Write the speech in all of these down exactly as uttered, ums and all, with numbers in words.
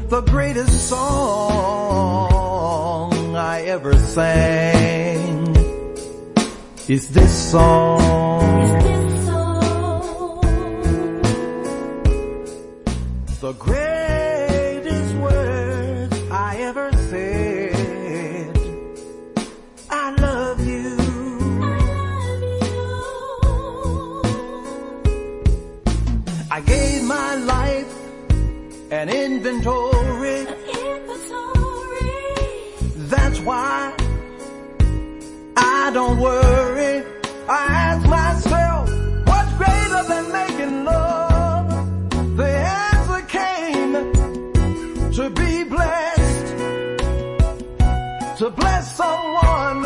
The greatest song I ever sang is this song. Is this song. The greatest words I ever said, I love you. I gave my life an inventory. An inventory. That's why I don't worry. I ask myself, what's greater than making love? The answer came to be blessed, to bless someone.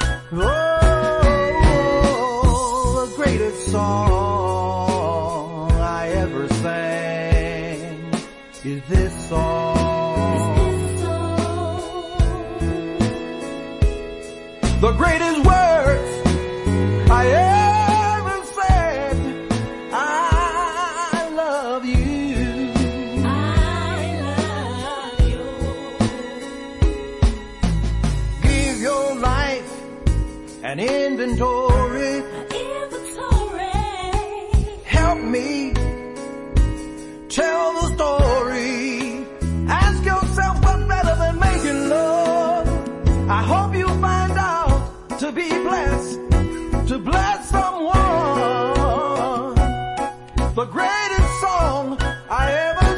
Oh, the greatest song I ever sang is this song. Is this song. The greatest words I ever said, I love you. I love you. Give your life an inventory. An inventory. Help me tell the story. Ask yourself what's better than making love. I hope you find out to be blessed, to bless someone. The greatest song I ever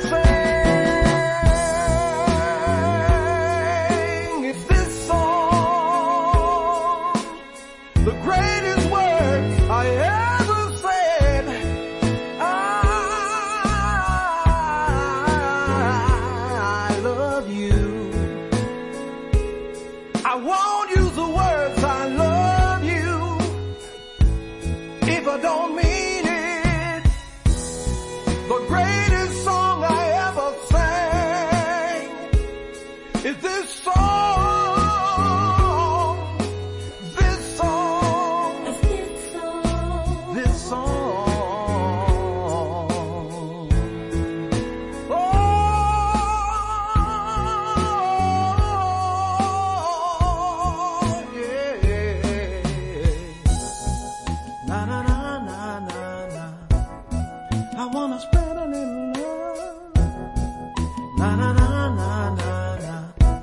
sang is this song. The greatest words I ever said, I love you. I won't use the words I love you if I don't mean it. The greatest song I ever sang is this song. This song. This song. This song. Oh, yeah. Na na na na na na. I wanna spread a little love. Na na na na na na.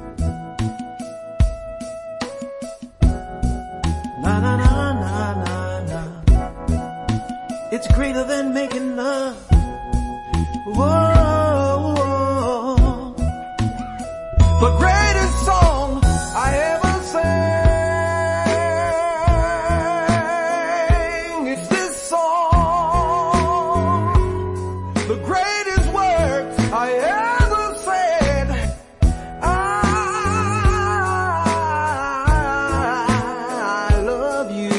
Na na na na na na. It's greater than making love. Whoa, whoa. The greatest song I ever sang is this song. The greatest words I ever said, I love you.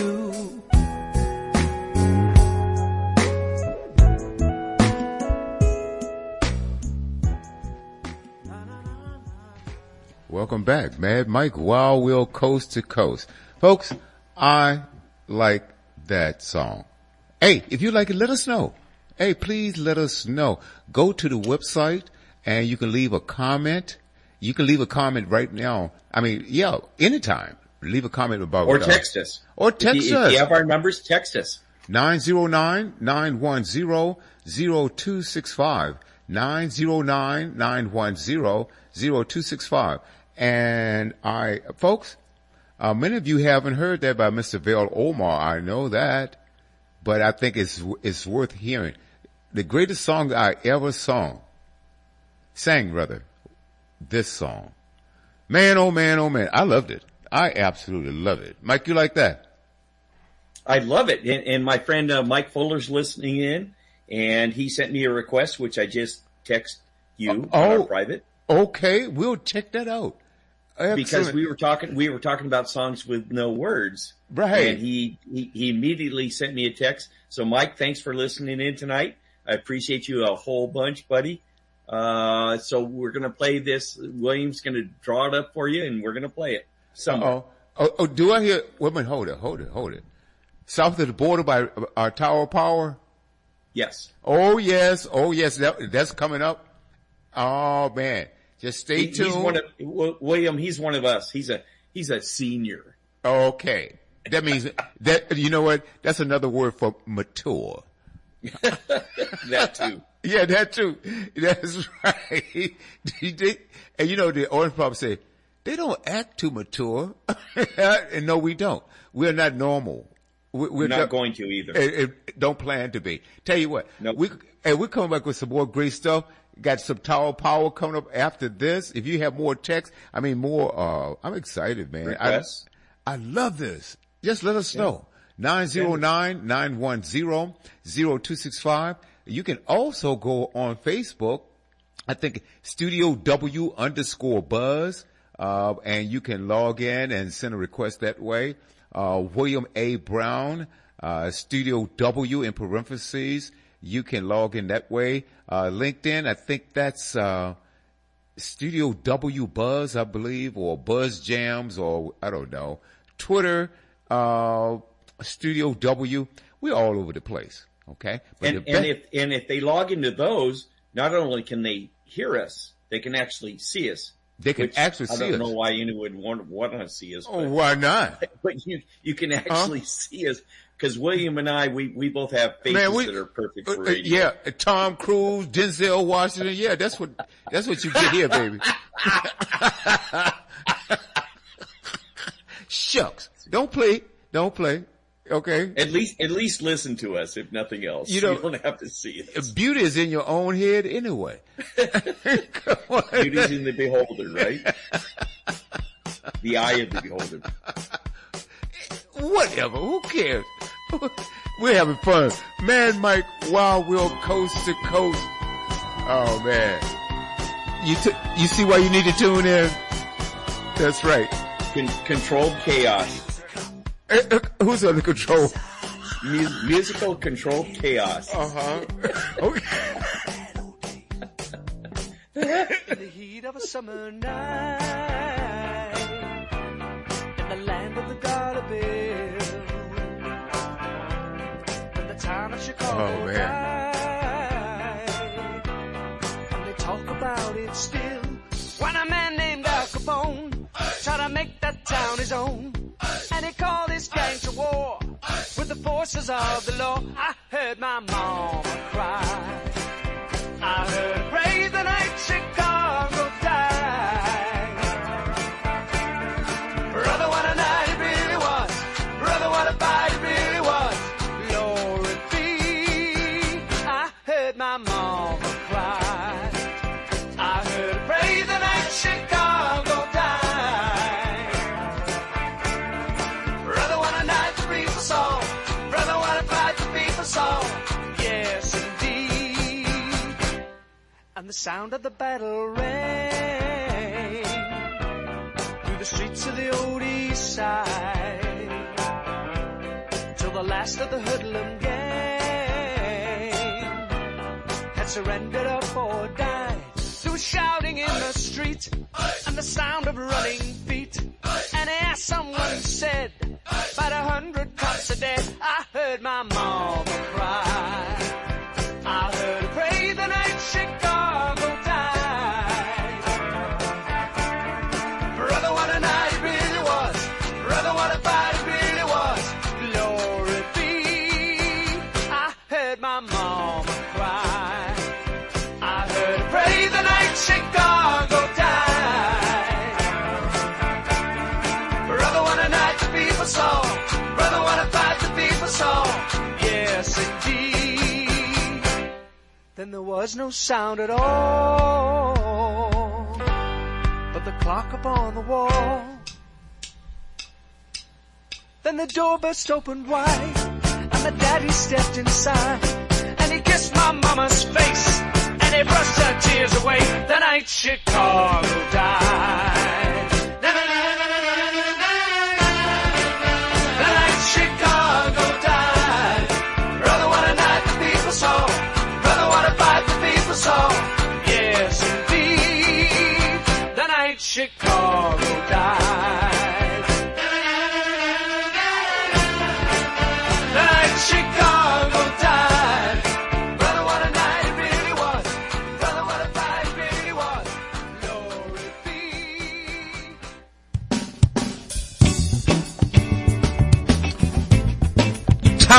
Welcome back, Mad Mike, Wild Will, Coast to Coast. Folks, I like that song. Hey, if you like it, let us know. Hey, please let us know. Go to the website and you can leave a comment. You can leave a comment right now. I mean, yeah, anytime. Leave a comment about Or uh, text us. Or text if you, us. If you have our numbers, text us. nine zero nine, nine one zero, zero two six five. nine zero nine, nine one zero, zero two six five. And I, folks, uh, many of you haven't heard that by Mister Vale Omar. I know that, but I think it's, it's worth hearing. The greatest song I ever sung, sang rather, this song. Man, oh man, oh man. I loved it. I absolutely love it. Mike, you like that? I love it. And, and my friend uh, Mike Fuller's listening in, and he sent me a request, which I just text you oh, on our private. Okay, we'll check that out. Excellent. Because we were talking, we were talking about songs with no words. Right. And he, he, he immediately sent me a text. So Mike, thanks for listening in tonight. I appreciate you a whole bunch, buddy. Uh, so we're going to play this. William's going to draw it up for you and we're going to play it somewhere. Oh, oh, do I hear, wait a minute, hold it, hold it, hold it. South of the Border by our Tower Power? Yes. Oh yes, oh yes, that, that's coming up. Oh man. Just stay he, tuned. He's one of, William, he's one of us. He's a, he's a senior. Okay. That means that, you know what? That's another word for mature. That too. Yeah, that too. That's right. And you know, the orange probably say, they don't act too mature. And no, we don't. We're not normal. We're, we're not not going to either. And, and don't plan to be. Tell you what, nope. we, and we're coming back with some more great stuff. Got some Tower Power coming up after this. If you have more text, I mean more, uh, I'm excited, man. I, I love this. Just let us know. nine zero nine, nine one zero, zero two six five. You can also go on Facebook. I think Studio W underscore Buzz. Uh, and you can log in and send a request that way. Uh, William A. Brown, uh, Studio W in parentheses. You can log in that way. Uh, LinkedIn, I think that's, uh, Studio W Buzz, I believe, or Buzz Jams, or I don't know. Twitter, uh, Studio W. We're all over the place. Okay. But and, and if, and if they log into those, not only can they hear us, they can actually see us. They can Which, actually see us. I don't us. know why anyone would want, want to see us. But, oh, why not? But you, you can actually huh? see us. Cause William and I, we, we both have faces Man, we, that are perfect for radio. Uh, yeah. Tom Cruise, Denzel Washington. Yeah, that's what, that's what you get here, baby. Shucks. Don't play. Don't play. Okay. At least, at least listen to us, if nothing else. You, know, you don't have to see us. Beauty is in your own head anyway. Come on. Beauty's in the beholder, right? The eye of the beholder. Whatever. Who cares? We're having fun. Man, Mike, Wild Will, coast to coast. Oh man. You t- you see why you need to tune in? That's right. Con- controlled chaos. Uh, uh, who's under control? Mus- musical controlled chaos. Uh-huh. Okay. In the heat of a summer night, in the land of the dollar bill, in the town of Chicago, oh, man. Night, and they talk about it still. When a man named Al Capone tried to make that town his own, and he called his gang to war with the forces of the law. I heard my mama cry. I heard her pray the night Chicago died. Brother, what a night it really was. Brother, what a fight it really was. Glory be. I heard my mama cry. I heard her pray the night Chicago died. Brother, what a night the people saw. Brother, what a fight the people saw. Yes, indeed. And the sound of the battle rang through the streets of the old east side, till the last of the hoodlum gang had surrendered up or died. There was shouting in the street and the sound of running feet, and I asked someone who said about a hundred cops are dead. I heard my mama cry. I heard her pray the night Chicago died. Brother, what a night it really was. Brother, what a fight it really was. Glory be. I heard my mama cry. I heard her pray the night Chicago died. Brother, what a night the people saw. Brother, what a fight the people saw. Yes, indeed. Then there was no sound at all but the clock upon the wall. Then the door burst open wide and my daddy stepped inside, and he kissed my mama's face and he brushed her tears away the night Chicago died. The night Chicago died. Brother, what a night the people saw. Brother, what a fight the people saw. Yes, indeed. The night Chicago died. The night Chicago died. Brother, what a night it really was. Brother, what a fight it really was. Lord.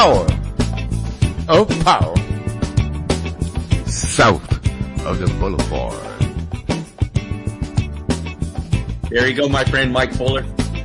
hour of power south of the boulevard. There you go, my friend Mike Fuller.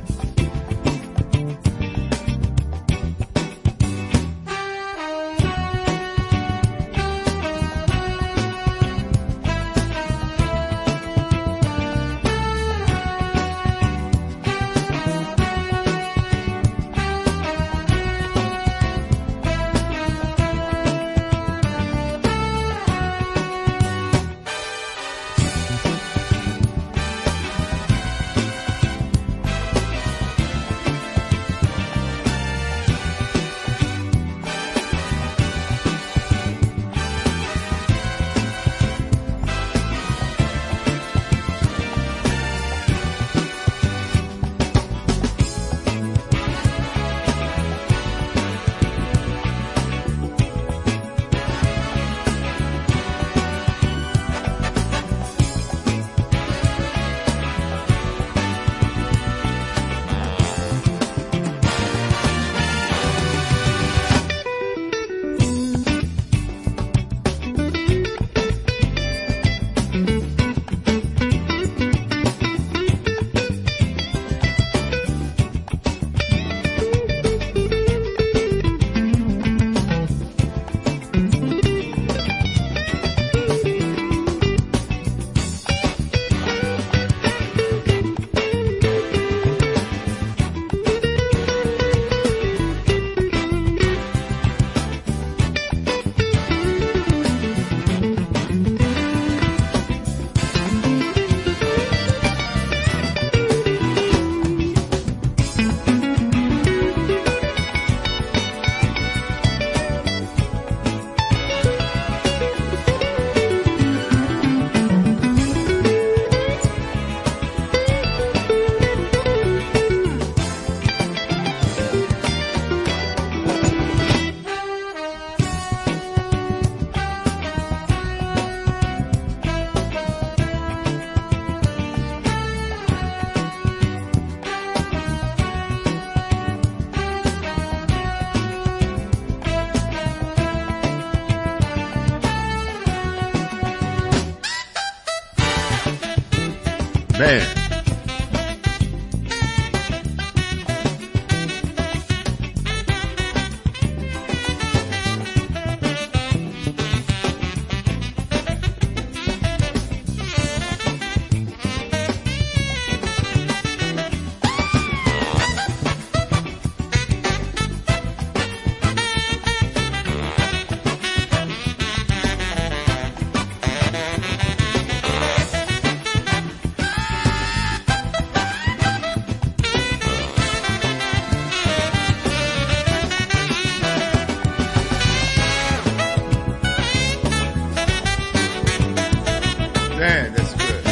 Man. Man, that's good.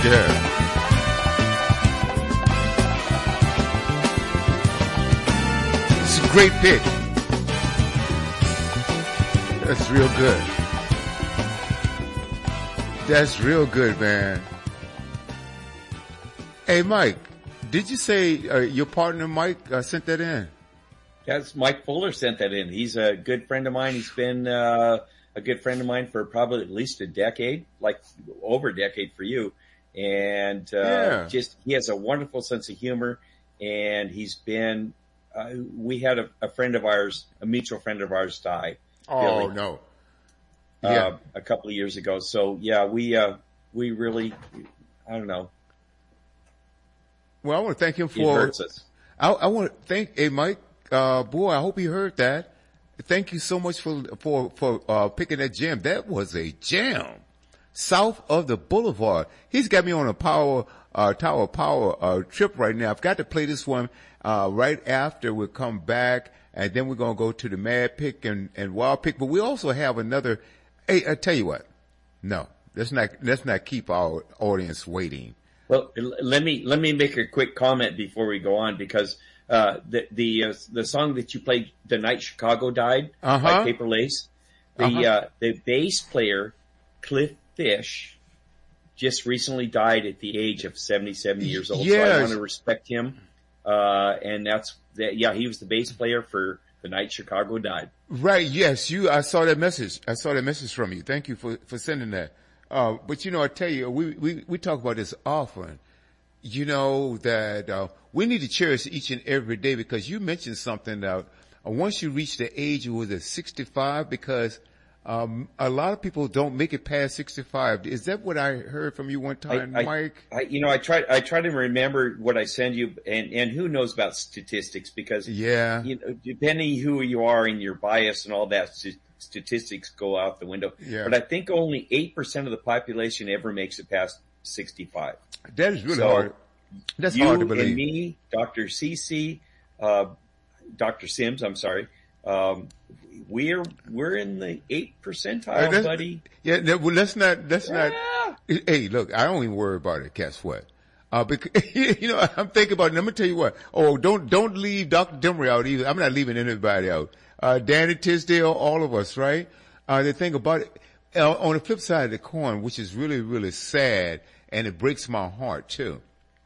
Yeah. It's a great pick. That's real good. That's real good, man. Hey, Mike, did you say uh, your partner Mike uh, sent that in? Yes, Mike Fuller sent that in. He's a good friend of mine. He's been uh, a good friend of mine for probably at least a decade, like over a decade for you. And uh, yeah. just he has a wonderful sense of humor. And he's been, uh, we had a, a friend of ours, a mutual friend of ours die. Oh, Billy, no. Uh, Yeah. a couple of years ago. So, yeah, we uh, we really, I don't know. Well, I want to thank him It for. hurts us. I, I want to thank, hey, Mike. Uh, boy, I hope you heard that. Thank you so much for for for uh, picking that jam. That was a jam. South of the Boulevard. He's got me on a power uh, Tower Power uh, trip right now. I've got to play this one uh, right after we come back, and then we're gonna go to the Mad Pick and, and Wild Pick. But we also have another. Hey, I tell you what. No, let's not let's not keep our audience waiting. Well, let me let me make a quick comment before we go on, because uh, the the uh, the song that you played, "The Night Chicago Died" Uh-huh. by Paper Lace, the Uh-huh. uh, the bass player Cliff Fish just recently died at the age of seventy-seven years old. So I Yes. want to respect him, uh, and that's that. Yeah, he was the bass player for "The Night Chicago Died." Right. Yes. You, I saw that message. I saw that message from you. Thank you for, for sending that. Uh, but you know, I tell you, we, we, we talk about this often, you know, that, uh, we need to cherish each and every day, because you mentioned something that uh, once you reach the age of, was it sixty-five? Because, um, a lot of people don't make it past sixty-five. Is that what I heard from you one time, I, I, Mike? I, you know, I try, I try to remember what I send you, and, and who knows about statistics, because, Yeah. you know, depending who you are and your bias and all that, st- statistics go out the window. Yeah. But I think only eight percent of the population ever makes it past sixty-five. That is really So, hard. That's you hard to and believe. me, Doctor Cece, uh, Doctor Sims, I'm sorry, um, we're, we're in the eight percentile, That's- buddy. Yeah, no, well, let's not, let's Yeah. not, hey, look, I don't even worry about it. Guess what? Uh, because, you know, I'm thinking about it. Let me tell you what. Oh, don't, don't leave Doctor Demery out either. I'm not leaving anybody out. Uh, Danny Tisdale, all of us, right? Uh, the thing about it, uh, on the flip side of the coin, which is really, really sad, and it breaks my heart too,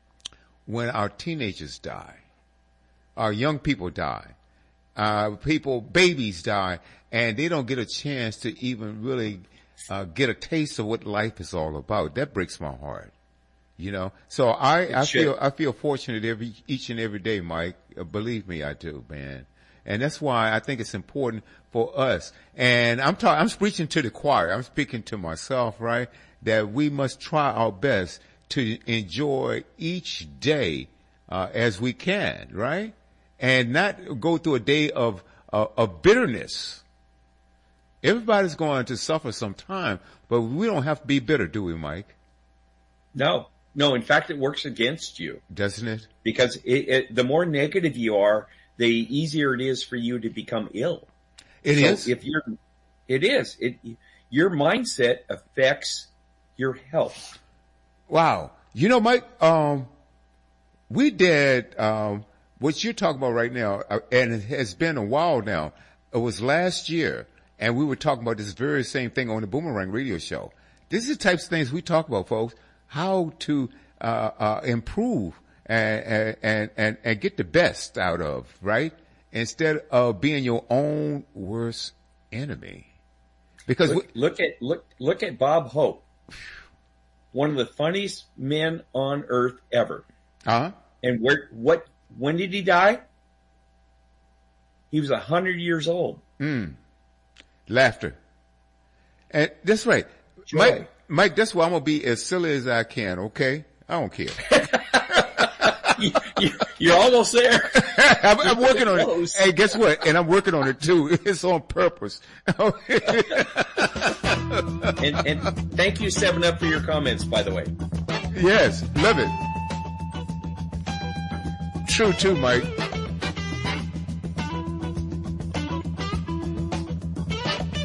when our teenagers die, our young people die, uh, people, babies die, and they don't get a chance to even really, uh, get a taste of what life is all about. That breaks my heart. You know, so I, I should. feel, I feel fortunate every, each and every day, Mike. Uh, believe me, I do, man. And that's why I think it's important for us. And I'm talking, I'm preaching to the choir. I'm speaking to myself, right? That we must try our best to enjoy each day, uh, as we can, right? And not go through a day of, uh, of bitterness. Everybody's going to suffer some time, but we don't have to be bitter, do we, Mike? No, no. In fact, it works against you, Doesn't it? because it, it, the more negative you are, the easier it is for you to become ill. It so is. If you're, it is. It, your mindset affects your health. Wow. You know, Mike, um, we did, um, what you're talking about right now, uh, and it has been a while now. It was last year, and we were talking about this very same thing on the Boomerang Radio Show. This is the types of things we talk about, folks. How to, uh, uh, improve and, and, and, and get the best out of, right? Instead of being your own worst enemy. Because Look, we, look at look look at Bob Hope, one of the funniest men on earth ever. uh-huh. And where what when did he die? He was a hundred years old. Mm. Laughter. And that's right. Joy. Mike, Mike, that's why I'm going to be as silly as I can, okay? I don't care. you, you, you're almost there. I'm, I'm working on Close. it. Hey, guess what? And I'm working on it too. It's on purpose. and, and thank you, Seven Up, for your comments, by the way. Yes, love it. True too, Mike.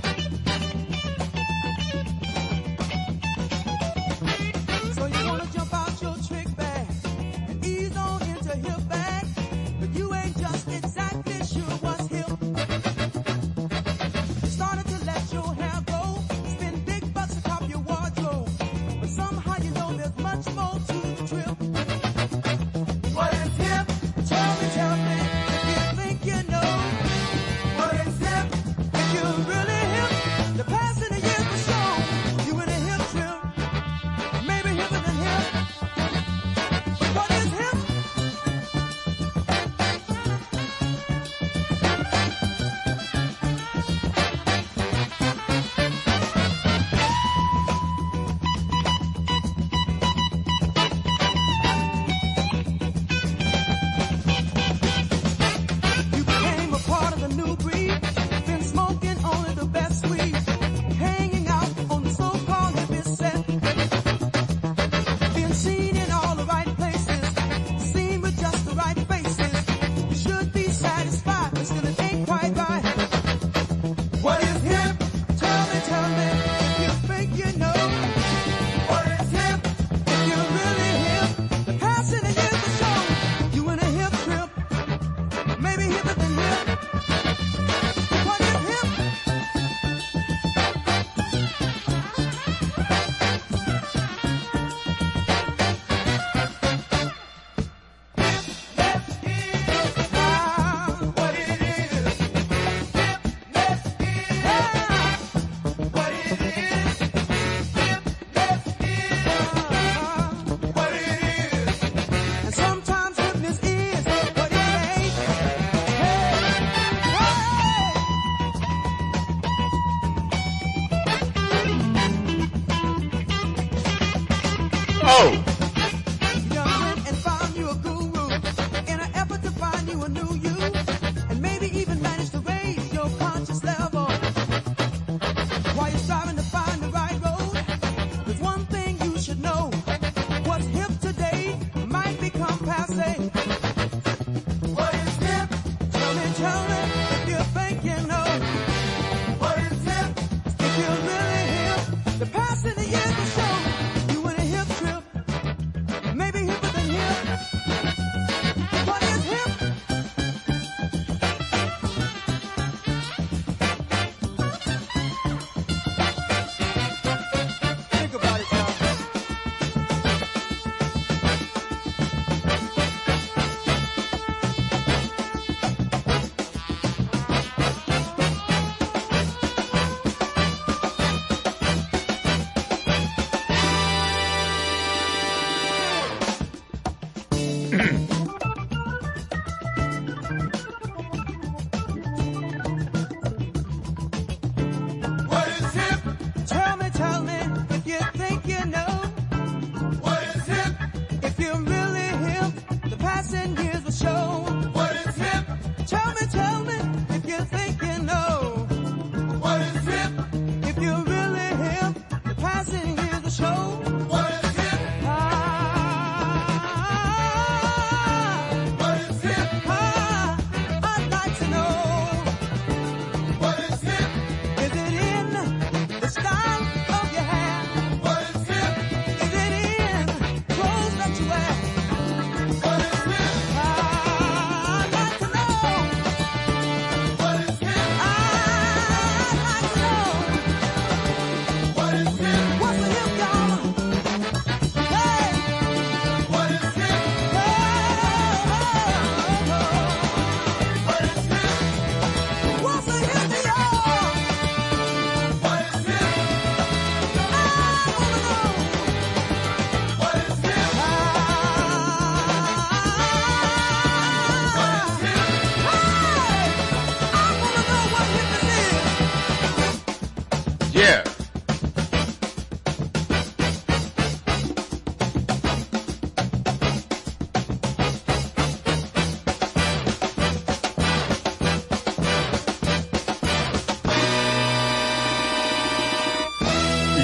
So you wanna jump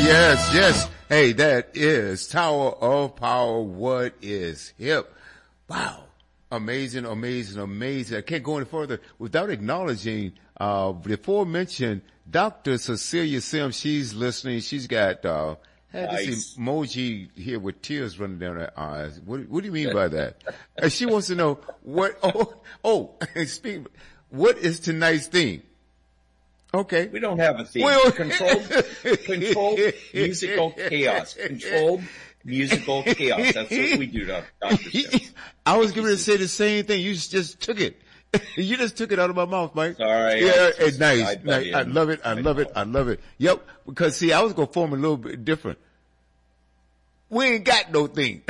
yes, yes. Hey, that is Tower of Power. What is hip? Wow. Amazing, amazing, amazing. I can't go any further without acknowledging, uh, the aforementioned Doctor Cecilia Sims. She's listening. She's got, uh, had Nice. this emoji here with tears running down her eyes. What, what do you mean by that? And she wants to know what, oh, oh, speaking, what is tonight's theme? Okay. We don't have a theme. Well- controlled, controlled musical chaos. Controlled musical chaos. That's what we do, Doctor Sims. I was going to say the same thing. You just took it. You just took it out of my mouth, Mike. Sorry. Yeah, I- it's nice. I- nice. I love it. I love it. I love it. Yep. Because see, I was going to form a little bit different. We ain't got no thing.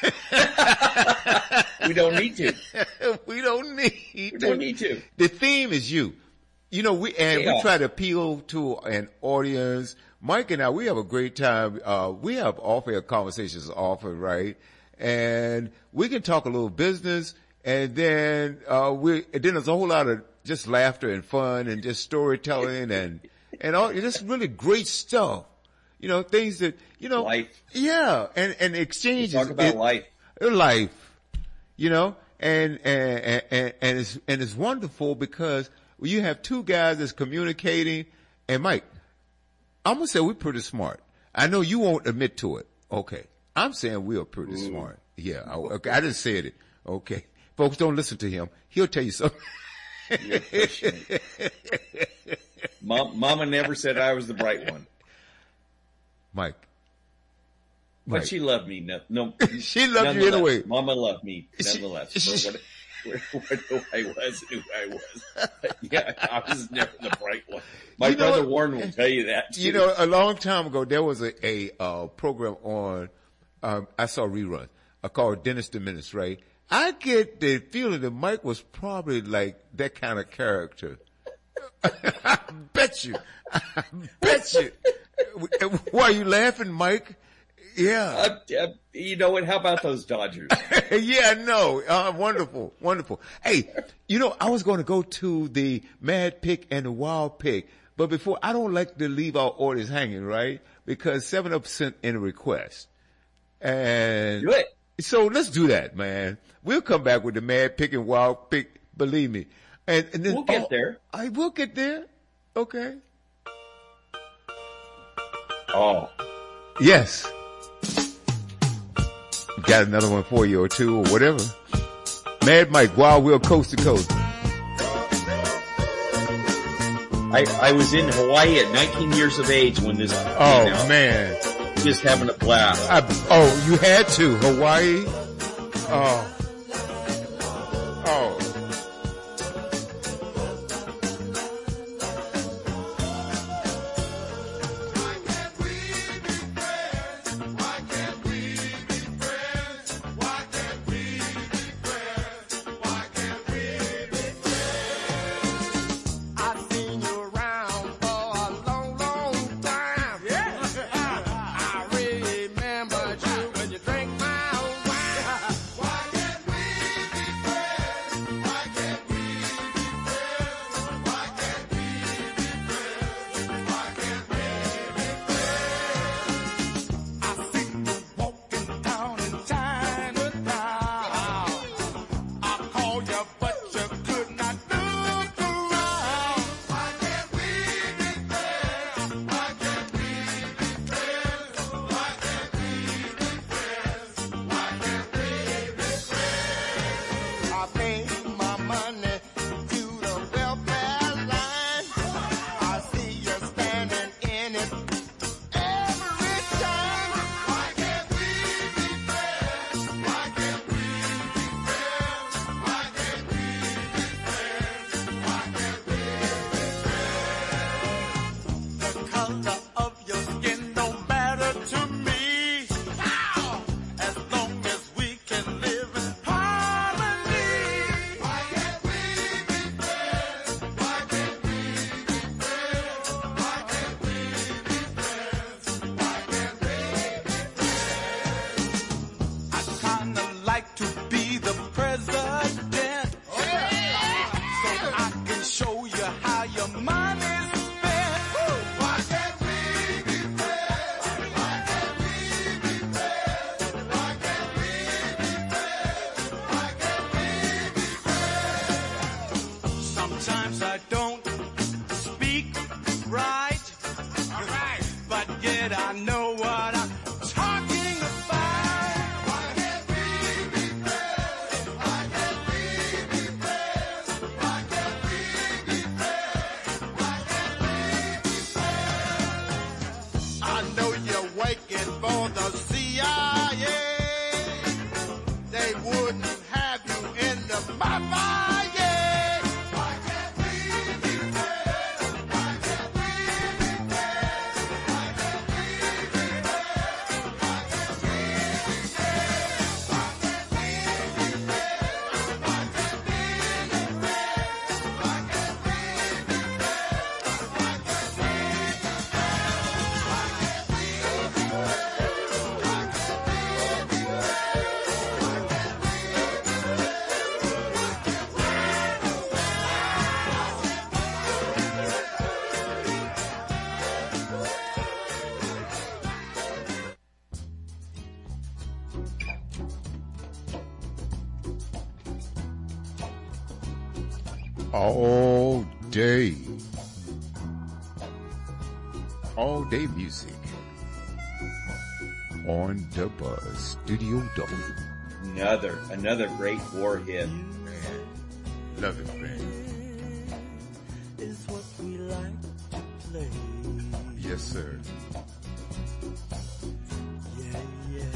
We don't need to. We don't need We to. don't need to. The theme is you. You know, we, and we Yeah. try to appeal to an audience. Mike and I, we have a great time. Uh, we have off-air conversations often, right? And we can talk a little business, and then, uh, we, and then there's a whole lot of just laughter and fun and just storytelling and, and all, just really great stuff. You know, things that, you know. Life. Yeah, and, and exchanges. Talk about it- life. life, you know, and, and, and, and it's, and it's wonderful because you have two guys that's communicating, and Mike, I'm gonna say we're pretty smart. I know you won't admit to it. Okay. I'm saying we are pretty Ooh. smart. Yeah. I, okay. I just said it. Okay. Folks, don't listen to him. He'll tell you something. You're pushing it. Mom, Mama never said I was the bright one, Mike. but Mike. she loved me. No, no She loved you nonetheless. anyway. Mama loved me She- nonetheless. she- For what, what, who I was and who I was. Yeah, I was never the bright one. My You know brother what? Warren will tell you that. Too. You know, a long time ago, there was a, a uh, program on, um, I saw reruns, uh, called Dennis the Menace, right? I get the feeling that Mike was probably like that kind of character. I bet you. I bet you. Why are you laughing, Mike? Yeah. Uh, uh, you know what? How about those Dodgers? Yeah, no. Uh, wonderful. Wonderful. Hey, you know, I was going to go to the mad pick and the wild pick, but before, I don't like to leave our orders hanging, right? Because seven up sent in a request. And Do it. so let's do that, man. We'll come back with the mad pick and wild pick, believe me. And, and then We'll get oh, there. I will get there. Okay. Oh, Yes. Got another one for you or two or whatever. Mad Mike, Wild Will, Coast to Coast. I, I was in Hawaii at nineteen years of age when this came Oh out. man. Just having a blast. I, oh, you had to. Hawaii? Oh. Oh. I've seen you around for a long, long time. I remember you when you drank my wine. Why can't we be friends? Why can't we be friends? Why can't we be friends? Why can't we be friends? I see you walking down in Chinatown. I called you, but you could not look around. Why can't we be friends? Why can't we be friends? Why can't we be friends? Why can't we be friends? I pay my money to the welfare line. I see you standing in it every time. Why can't we be friends? Why can't we be friends? Why can't we be friends? Why can't we be friends? The color of your skin don't matter to me. As long as we can live in harmony. Why can't we be friends? Why can't we be friends? Why can't we be friends? Why can't we be friends? I kinda like to be the president. So I can show you how your money's spent. Why can't we All day. All day music. On the Buzz Studio W. Another, another great war hit. Man, love it, man. Is what we like to play. Yes, sir. Yeah, yeah.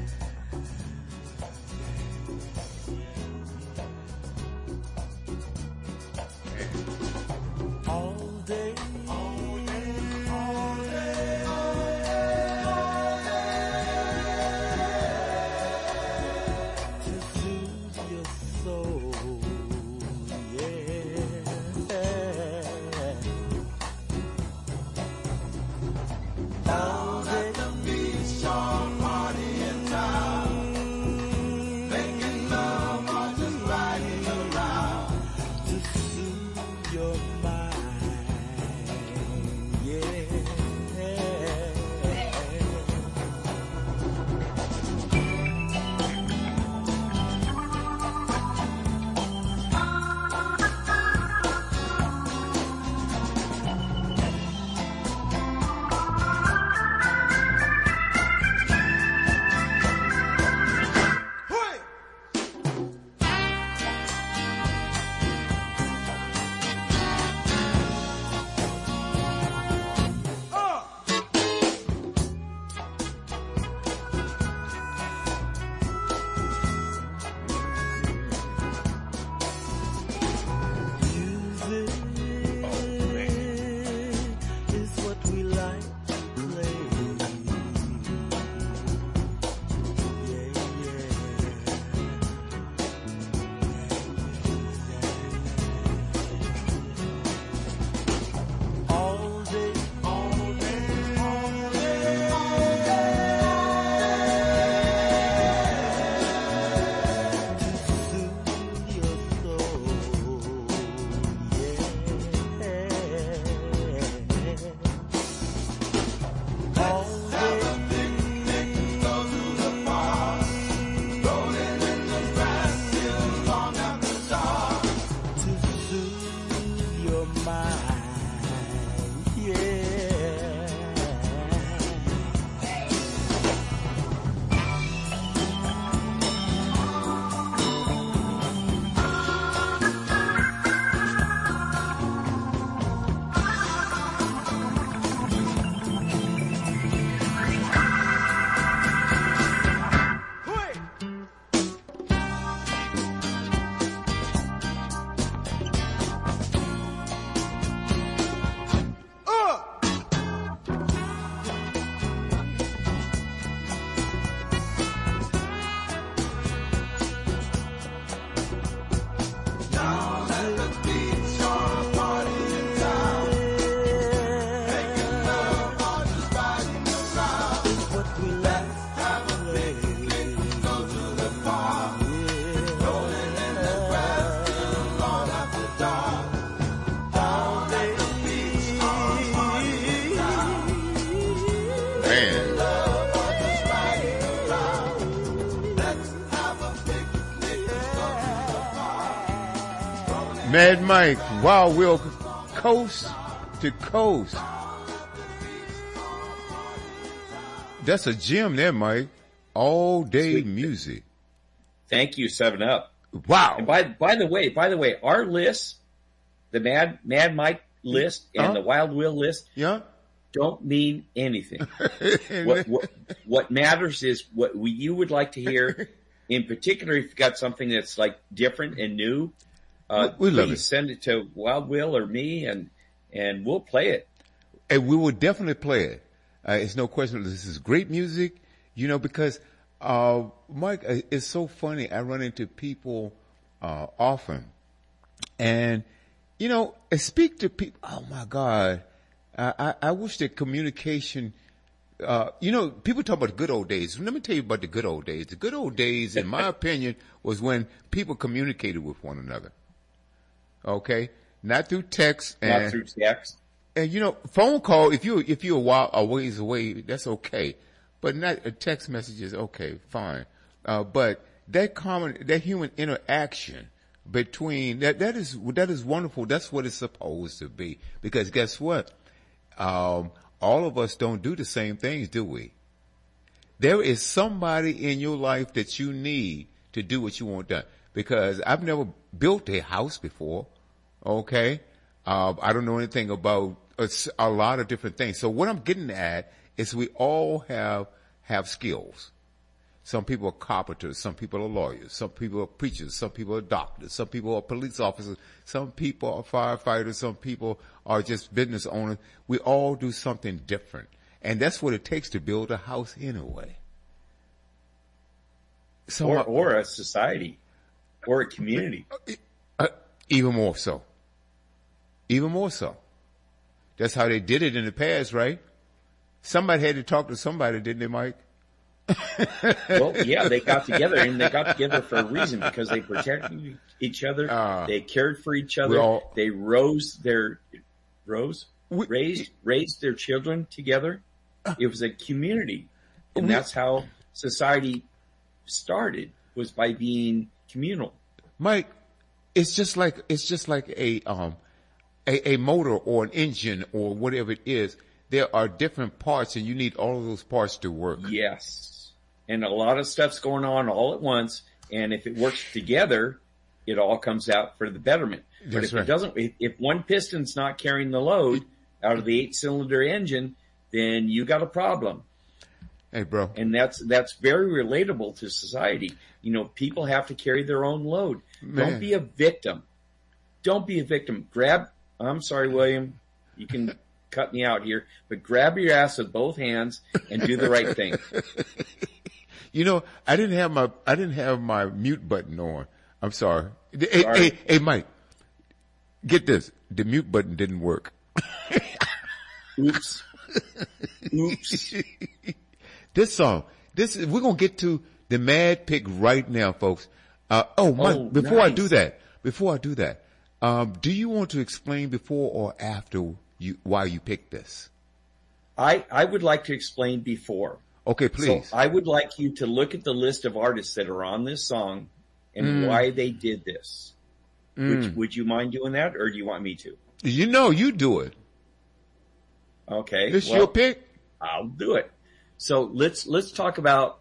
All day, all day, all day, all day, to soothe your soul, yeah. All at the beach or party in town, making love or just riding around to soothe your mind, yeah. Is what we like to play. Yeah, yeah. All day, all day, all day, all day, to soothe your soul. Yeah. All day, go to the park, rolling in the grass till long after dark, to soothe your mind, yeah. Down at the beach or a party in town, making love or just riding around is what we like to play. Go to the park, rolling in the grass till long after dark. All day at the beach or a party in town, Man, love or just riding around. Let's have a picnic. Go to the park. Mad Mike, Wild Will, coast to coast. That's a gem there, Mike. All day Sweet. music. Thank you, Seven Up. Wow. And by by the way, by the way, our list, the Mad Mad Mike list and Uh-huh. the Wild Will list Yeah. don't mean anything. what, what what matters is what we, you would like to hear. In particular, if you've got something that's like different and new, uh, We- we love please it. send it to Wild Will or me, and and we'll play it. And we will definitely play it. Uh, it's no question. This is great music, you know, because, uh, Mike, uh, it's so funny. I run into people, uh, often and, you know, I speak to people. Oh my God. I, I, I wish that communication, uh, you know, people talk about the good old days. Let me tell you about the good old days. The good old days, in my opinion, was when people communicated with one another. Okay. Not through text and Not through text. And you know, phone call, if you, if you're a while, a ways away, that's okay. But not a text message is okay, fine. Uh, but that common, that human interaction, between that. That is that is wonderful. That's what it's supposed to be. Because guess what? Um, all of us don't do the same things, do we? There is somebody in your life that you need to do what you want done. Because I've never built a house before. Okay, uh, I don't know anything about a, a lot of different things. So what I'm getting at is we all have have skills. Some people are carpenters, some people are lawyers, some people are preachers, some people are doctors, some people are police officers, some people are firefighters, some people are just business owners. We all do something different. And that's what it takes to build a house anyway. So, or, or a society, or a community. Uh, even more so. Even more so. That's how they did it in the past, right? Somebody had to talk to somebody, didn't they, Mike? Well, yeah, they got together, and they got together for a reason, because they protected each other, uh, they cared for each other, all, they rose their rose we, raised raised their children together. It was a community, and we, that's how society started, was by being communal. Mike, it's just like it's just like a um a, a motor or an engine or whatever it is. There are different parts, and you need all of those parts to work. Yes. And a lot of stuff's going on all at once, and if it works together, it all comes out for the betterment. But That's if right. it doesn't, if, if one piston's not carrying the load out of the eight-cylinder engine, then you got a problem. Hey, bro. And that's that's very relatable to society. You know, people have to carry their own load. Man. Don't be a victim. Don't be a victim. Grab, I'm sorry, William, you can cut me out here, but grab your ass with both hands and do the right thing. You know, I didn't have my I didn't have my mute button on. I'm sorry. Hey, sorry. hey, hey, Mike, get this. The mute button didn't work. Oops. Oops. This song, this is, we're gonna get to the Mad Pick right now, folks. Uh, oh, Mike, oh, before nice. I do that, before I do that, um, do you want to explain before or after you why you picked this? I I would like to explain before. Okay, please. So I would like you to look at the list of artists that are on this song and Mm. why they did this. Mm. Would, would you mind doing that, or do you want me to? You know, you do it. Okay. It's well, your pick. I'll do it. So let's let's talk about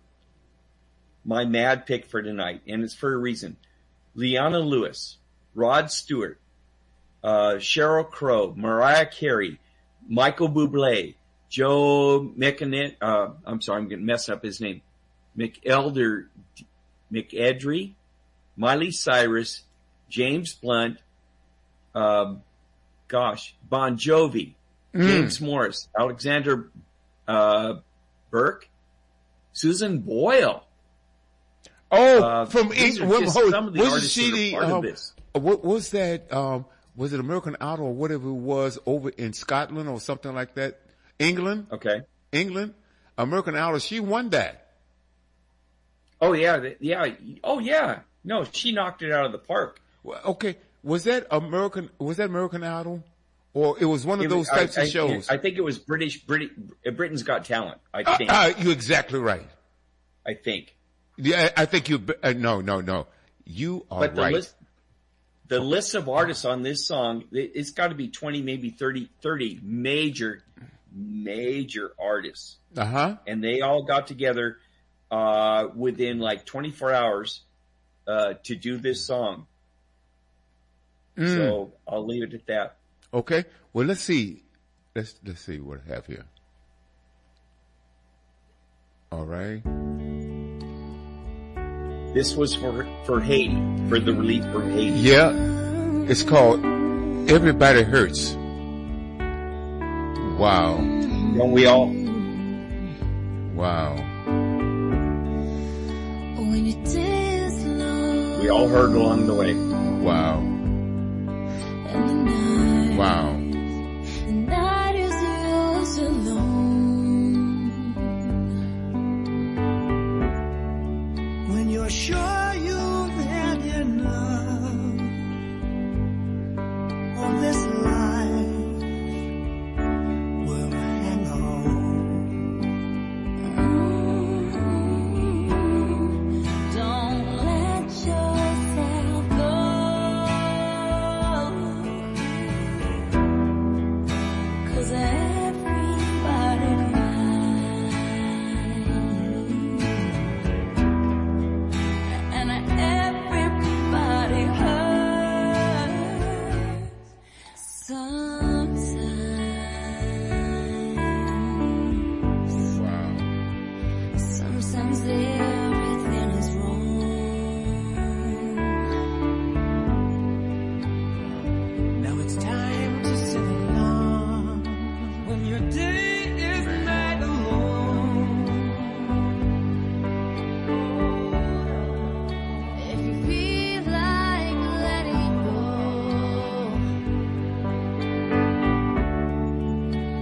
my mad pick for tonight, and it's for a reason. Leona Lewis, Rod Stewart, uh, Sheryl Crow, Mariah Carey, Michael Bublé, Joe McInerney, uh, I'm sorry, I'm going to mess up his name. McElder, McEdry, Miley Cyrus, James Blunt, um, gosh, Bon Jovi, Mm. James Morris, Alexander, uh, Burke, Susan Boyle. Oh, Uh, from these are England. just Hold- some of the wasn't artists she that are the, part of um, this. what was that, um, was it American Idol or whatever it was over in Scotland or something like that? England? Okay. England? American Idol, she won that. Oh yeah, th- yeah. Oh yeah. No, she knocked it out of the park. Well, okay, was that American, was that American Idol? Or it was one of It those was- types I, of shows? I, I think it was British, British, Britain's Got Talent. I Uh, think. uh, you're exactly right. I think. Yeah, I think you, uh, no, no, no. You are But the right. list, the list of artists on this song, it- it's got to be twenty, maybe thirty, thirty major, major artists. Uh-huh. And they all got together, uh, within like twenty-four hours, uh, to do this song. Mm. So I'll leave it at that. Okay. Well, let's see. Let's, let's see what I have here. All right. This was for, for Haiti, for the relief from Haiti. Yeah. It's called Everybody Hurts. Wow. Don't we all? Wow. When you dance low We all heard along the way. Wow. and the night, Wow. the night is yours alone. When you're sure you've had enough of this life, well, hang on. Don't let yourself go.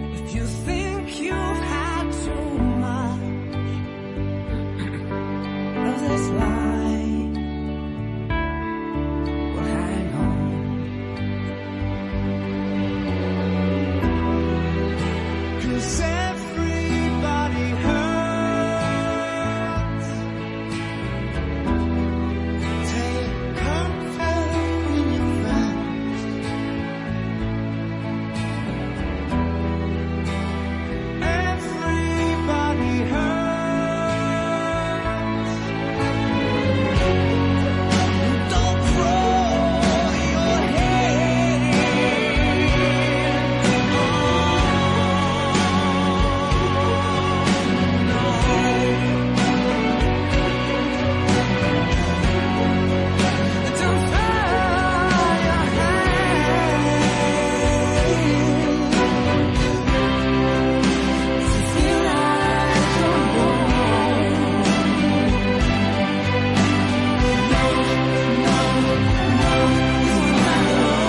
If you think you've had too much of this life, well, hang on. 'Cause everybody hurts. Take comfort in your friends. Everybody hurts. Don't throw your head in. Don't throw your head. If you feel like you're alone. No, no, no, you're not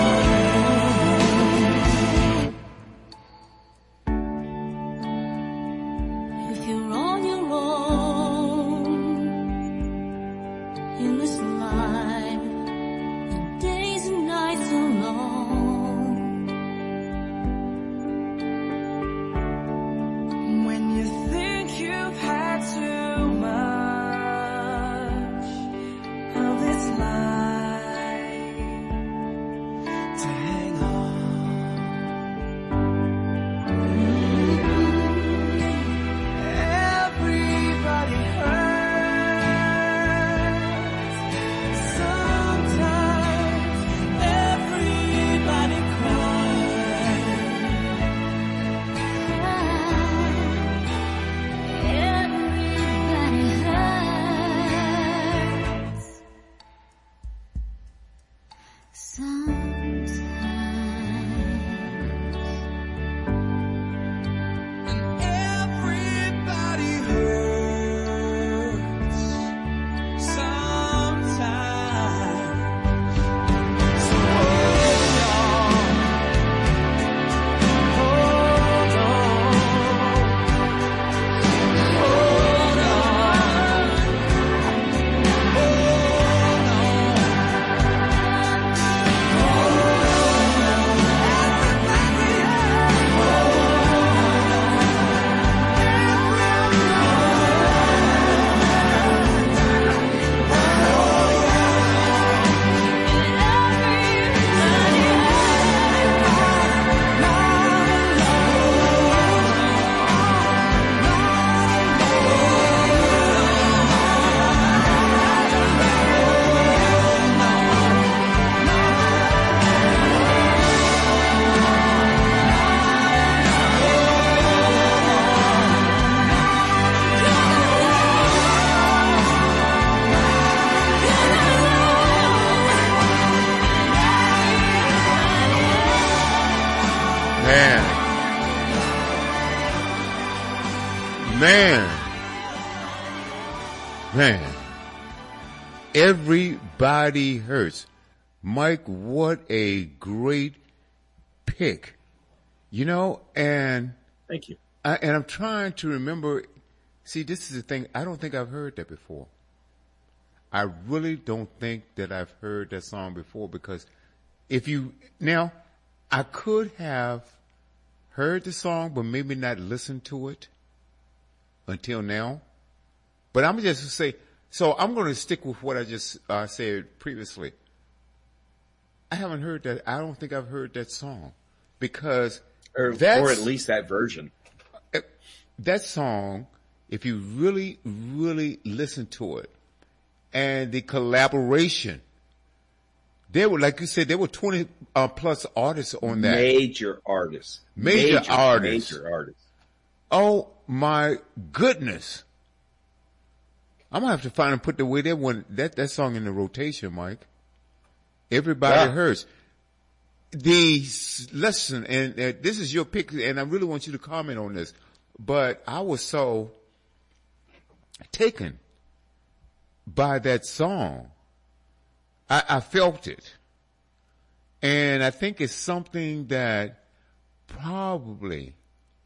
alone. If you're on your own in this life, the days and nights are long. When you think you've had too much of this life to hang on. Everybody hurts. Sometimes everybody cries. Everybody hurts sometimes. Everybody hurts sometimes. So hold on, hold on, hold on, hold on. Man. Man. Man. Everybody hurts. Mike, what a great pick. You know, and Thank you. I, and I'm trying to remember. See, this is the thing. I don't think I've heard that before. I really don't think that I've heard that song before, because if you, now, I could have heard the song, but maybe not listened to it until now. But I'm just to say, so I'm going to stick with what I just uh, said previously. I haven't heard that. I don't think I've heard that song, because Or, that's, or at least that version. that song, if you really, really listen to it, and the collaboration, there were, like you said, there were twenty uh, plus artists on that. Major artists. Major artists. Major artists. Oh my goodness! I'm gonna have to find and put the way that one that that song in the rotation, Mike. Everybody Yeah. hurts. The lesson, and uh, this is your pick, and I really want you to comment on this. But I was so taken by that song. I, I felt it. And I think it's something that probably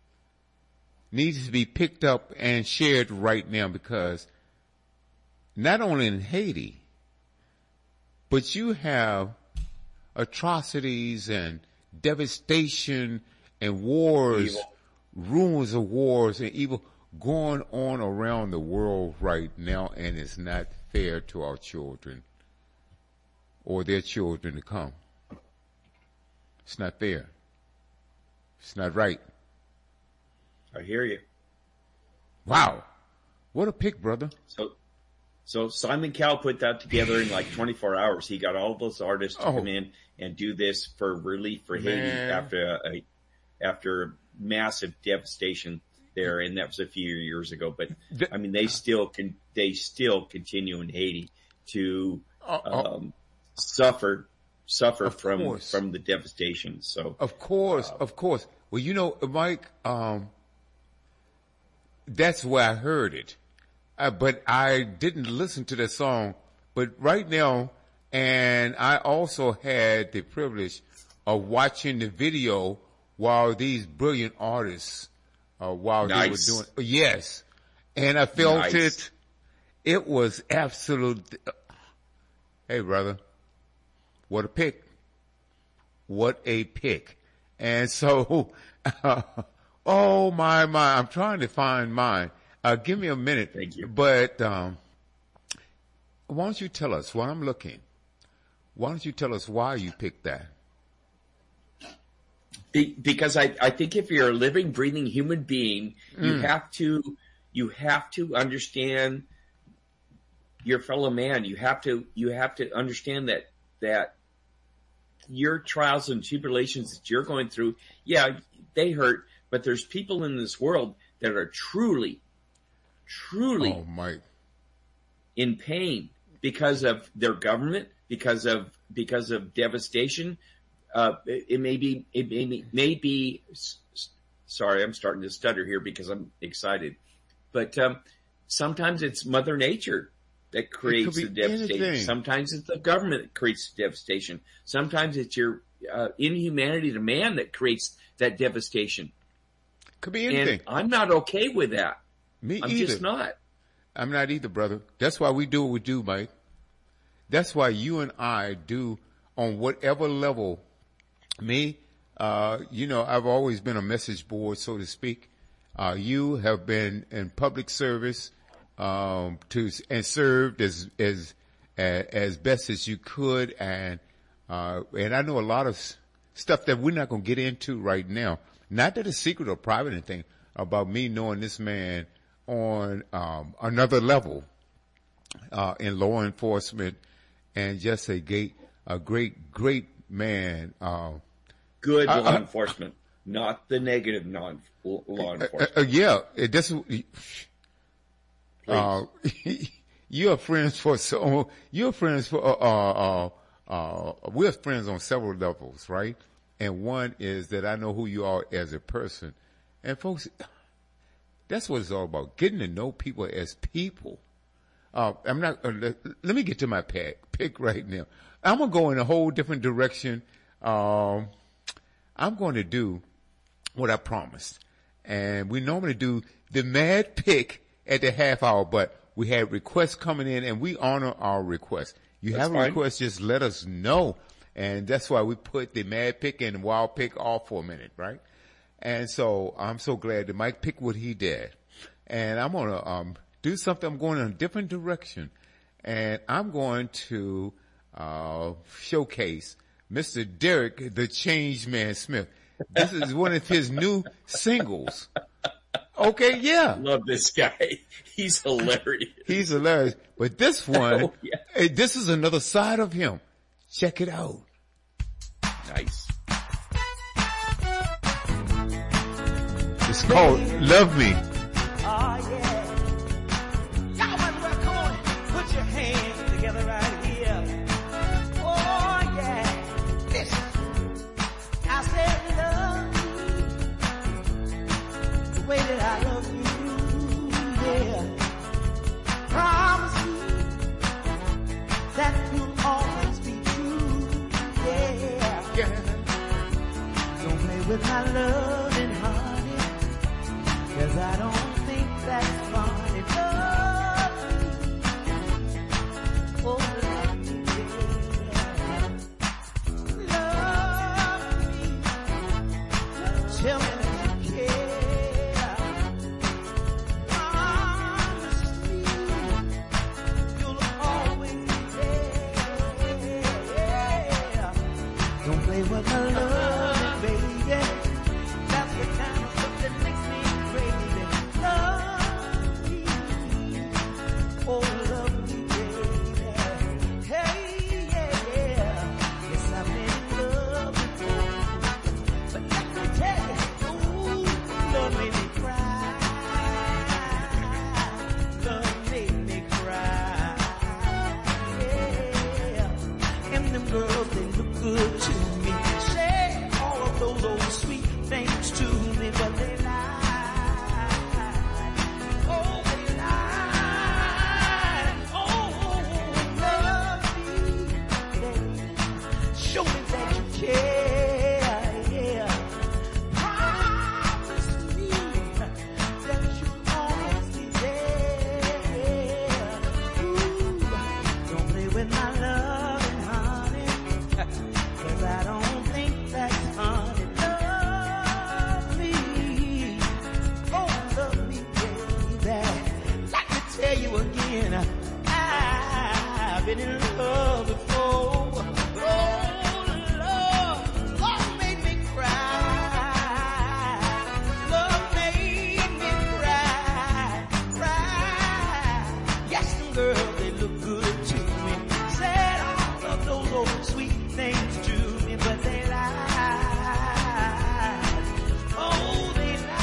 needs to be picked up and shared right now, because not only in Haiti, but you have atrocities and devastation and wars, Evil. rumors of wars and evil going on around the world right now, and it's not fair to our children or their children to come. It's not fair. It's not right. I hear you. Wow. What a pick, brother. So, so Simon Cowell put that together in like twenty-four hours. He got all those artists to Oh. come in and do this for relief for Haiti Man. after a, after massive devastation there, and that was a few years ago. But The- I mean, they still can, they still continue in Haiti to Uh, uh, um, suffer suffer Of from course. from the devastation. So Of course, of course. Well, you know, Mike, um, that's where I heard it. Uh, but I didn't listen to the song. But right now, and I also had the privilege of watching the video while these brilliant artists, uh, while Nice. they were doing, yes. And I felt Nice. it. It was absolute. Hey, brother, what a pick. What a pick. And so, uh, oh my, my, I'm trying to find mine. Uh, give me a minute. Thank you. But, um, why don't you tell us while I'm looking? Why don't you tell us why you picked that? Be, because I, I think if you're a living, breathing human being, you Mm. have to, you have to understand your fellow man. You have to, you have to understand that, that your trials and tribulations that you're going through, yeah, they hurt, but there's people in this world that are truly, truly Oh, Mike. in pain because of their government, because of because of devastation. Uh, it, it may be it may be, may be. s- s- Sorry, I'm starting to stutter here because I'm excited. But um, sometimes it's Mother Nature that creates be the devastation. anything. Sometimes it's the government that creates the devastation. Sometimes it's your uh, inhumanity to man that creates that devastation. Could be anything. And I'm not okay with that. Me I'm either. just not. I'm not either, brother. That's why we do what we do, Mike. That's why you and I do on whatever level. Me, uh, you know, I've always been a message board, so to speak. Uh, you have been in public service, um, to, and served as, as, as, as best as you could. And, uh, and I know a lot of s- stuff that we're not going to get into right now. Not that it's secret or private or anything about me knowing this man on, um, another level, uh, in law enforcement, and just a great, a great, great man, uh, Good I- law I- enforcement, not the negative non law Uh, enforcement. uh, yeah, it, this is, uh, you're friends for so, you're friends for, uh, uh, uh, uh, we're friends on several levels, right? And one is that I know who you are as a person. And folks, that's what it's all about, getting to know people as people. Uh, I'm not, uh, let, let me get to my pick, pick right now. I'm going to go in a whole different direction. Um, I'm going to do what I promised. And we normally do the mad pick at the half hour, but we had requests coming in and we honor our requests. You That's have a fine. request, just let us know. And that's why we put the mad pick and wild pick off for a minute, right? And so I'm so glad that Mike picked what he did. And I'm going to, um, do something. I'm going in a different direction. And I'm going to, uh, showcase Mister Derek, the Change Man Smith. This is one of his new singles. Okay, yeah. Love this guy. He's hilarious. He's hilarious. But this one, Oh, yeah. hey, this is another side of him. Check it out. Nice. It's called Love Me. Oh, yeah. Y'all might as well come on, put your hands together right here. Oh, yeah. Listen. I said love you the way that I love you, yeah. Promise me that you'll always be true, yeah. Yeah. Don't play with my love and honey, 'cause I been in love before. Oh, love, love made me cry. Love made me cry, cry. Yes, them girls, they look good to me. Said all of those old sweet things to me, but they lied. Oh, they lied.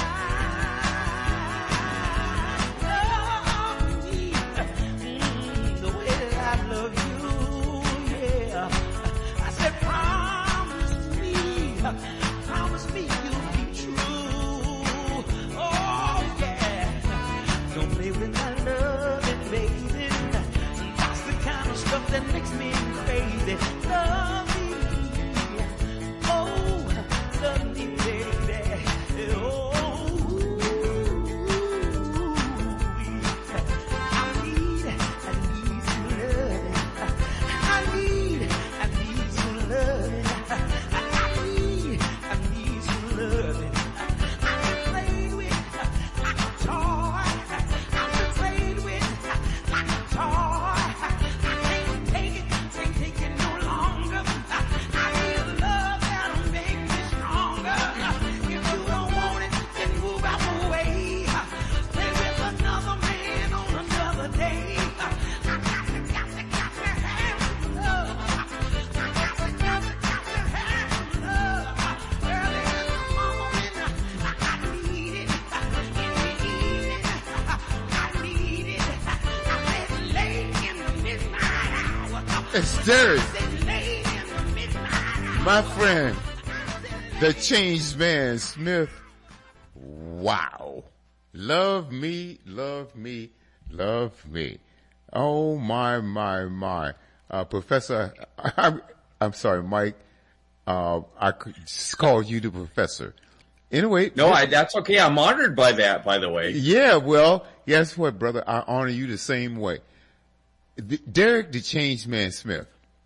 Love me, mm, the way that I love you, yeah. I said, promise me, promise me you'll be true. Oh, yeah. Don't play with my loving, baby. That's the kind of stuff that makes me crazy. Love me, oh, love me, baby. Oh, I need, I need some loving. I need, I need some loving. I need, I need some loving. I've been played with like a toy. I've been played with like a toy. I can't take it, can't take it no longer. I need a love that'll make me stronger. If you don't want it, then move out the way. Play with another man on another day. I got to, got to, got to have love. I got to, got to, got to have love. Early in the morning, I need it. In the evening, I need it. I said late in the midnight hour. It's Derek, I said late in the midnight hour. my friend, the changed man Smith. Wow. Love me, love me, love me. Oh my, my, my. Uh, Professor, I'm, I'm sorry, Mike. Uh, I could just call you the professor. Anyway. No, I, that's okay. I'm honored by that, by the way. Yeah, well, guess what, brother? I honor you the same way. D- Derek the Changed Man Smith,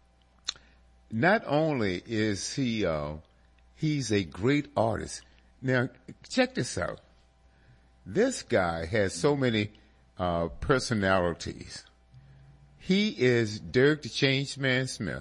not only is he, uh, he's a great artist. Now, check this out. This guy has so many, uh, personalities. He is Derek the Changed Man Smith.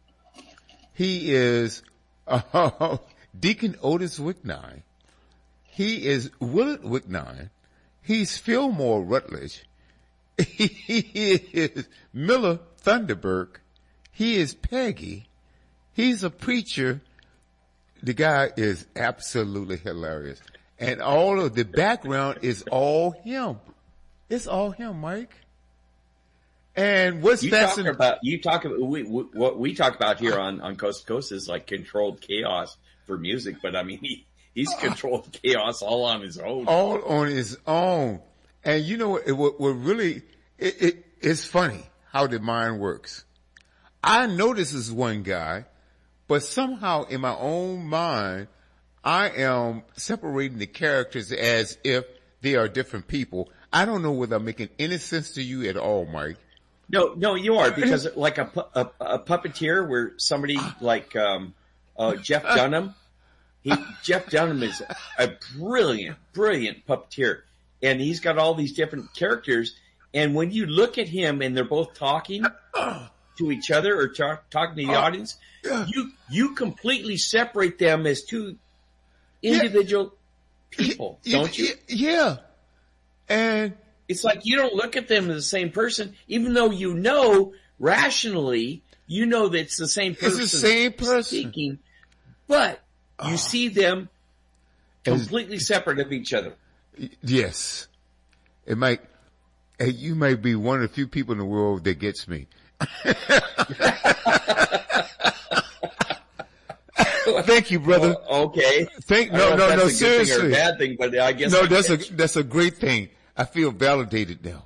He is, uh, Deacon Otis Wicknine. He is Willard Wicknine. He's Fillmore Rutledge. He is Miller Thunderberg. He is Peggy. He's a preacher. The guy is absolutely hilarious. And all of the background is all him. It's all him, Mike. And what's You talk fascinating about, you talk about, we, we, what we talk about here on, on Coast to Coast is like controlled chaos for music, but I mean, he, he's controlled chaos all on his own. all on his own. And you know what, what, what really, it, it, it's funny how the mind works. I know this is one guy, but somehow in my own mind, I am separating the characters as if they are different people. I don't know whether I'm making any sense to you at all, Mike. No, no, you are, because like a, pu- a, a puppeteer where somebody like, um, uh, Jeff Dunham, he, Jeff Dunham is a brilliant, brilliant puppeteer, and he's got all these different characters, and when you look at him and they're both talking to each other or talk, talking to the audience, you, you completely separate them as two individual people, don't you? Yeah. And It's like you don't look at them as the same person, even though you know rationally, you know that it's the same person. It's the same person. Speaking, but you see them completely separate of each other. yes, it might, hey, you may be one of the few people in the world that gets me. Thank you, brother. Well, okay. Thank, I don't no, know no, if no, that's a good thing or a seriously. bad thing, but I guess No, I that's a, get you. that's a great thing. I feel validated now.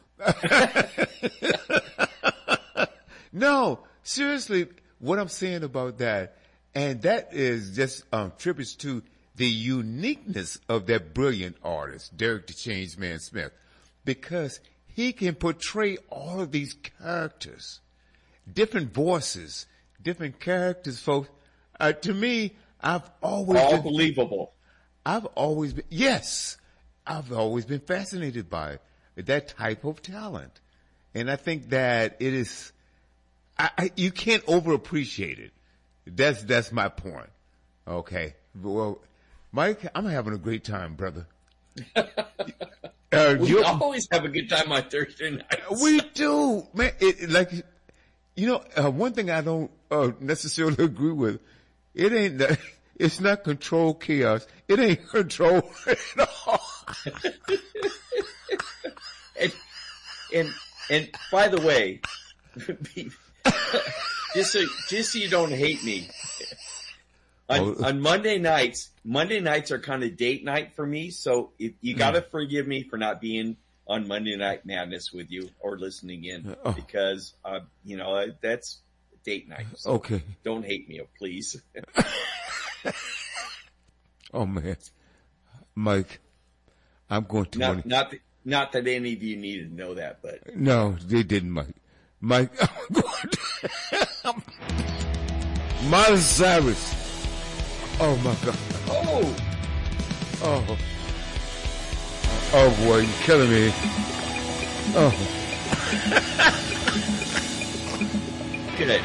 No, seriously, what I'm saying about that, and that is just um, tributes to the uniqueness of that brilliant artist, Derek the Changed Man Smith, because he can portray all of these characters, different voices, different characters, folks. Uh, to me, I've always All been, believable. I've always been, yes, I've always been fascinated by it, that type of talent. And I think that it is, I, I, you can't overappreciate it. That's, that's my point. Okay. Well, Mike, I'm having a great time, brother. Uh, we always have a good time on Thursday nights. We do, man. It, like, you know, uh, one thing I don't uh, necessarily agree with, it ain't that, it's not control chaos. It ain't control at all. and, and, and by the way, just so, just so you don't hate me, on, oh. on Monday nights, Monday nights are kind of date night for me, so if, you gotta mm. forgive me for not being on Monday Night Madness with you or listening in, oh. because, uh, you know, that's date night. So okay. Don't hate me, please. Oh man. Mike, I'm going to not, not, th- not that any of you needed to know that, but. No, they didn't, Mike. Mike, I'm going to, Miley Cyrus. Oh my God. Oh. Oh. Oh boy, you're killing me. Oh. Good.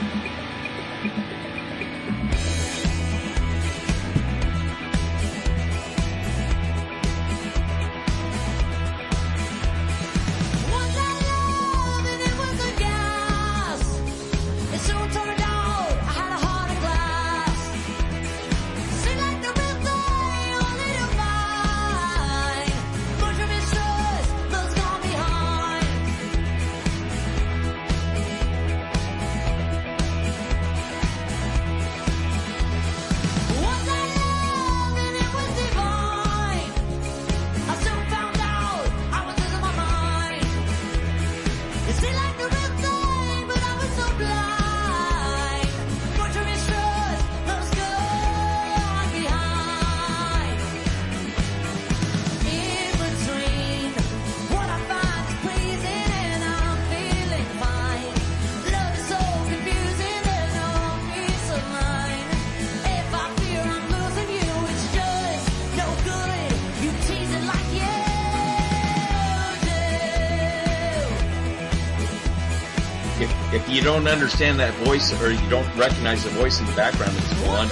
If you don't understand that voice or you don't recognize the voice in the background, it's Blondie.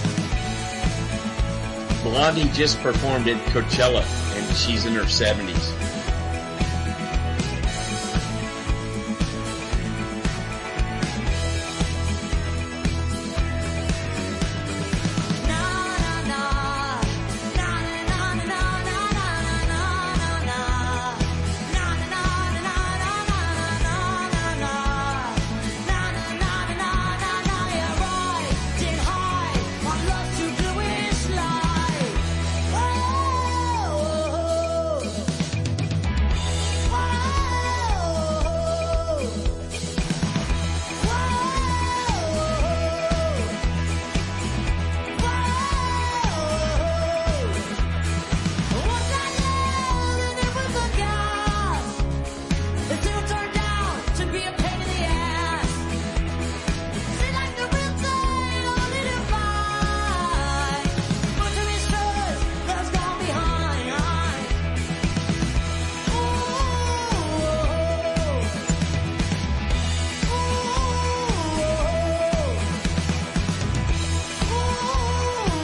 Blondie just performed at Coachella, and she's in her seventies.